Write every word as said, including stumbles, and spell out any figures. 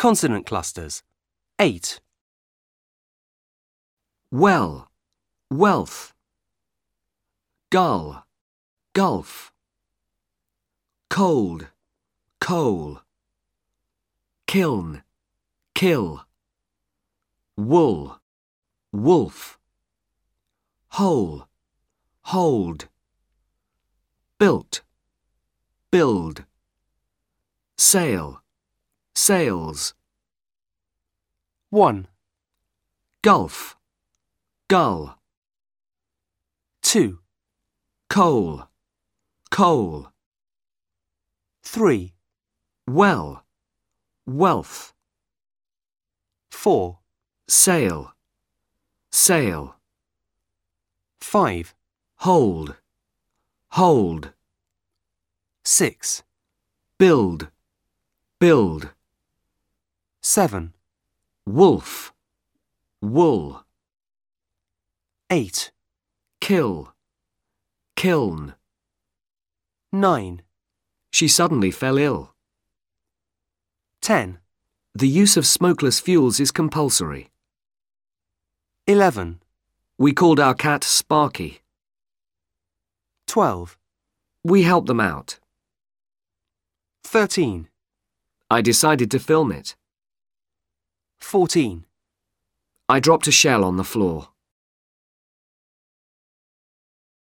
Consonant clusters. eight. Well, wealth. Gull, gulf. Cold, coal. Kiln, kill. Wool, wolf. Hole, hold. Built, build. Sail, sails. one. Gulf, gull. two. Coal, coal. three. Well, wealth. four. Sail, sail. five. Hold, hold. six. Build, build. seven. Wolf, wool. eight. Kill, kiln. nine. She suddenly fell ill. ten. The use of smokeless fuels is compulsory. eleven. We called our cat Sparky. twelve. We helped them out. thirteen. I decided to film it. fourteen. I dropped a shell on the floor.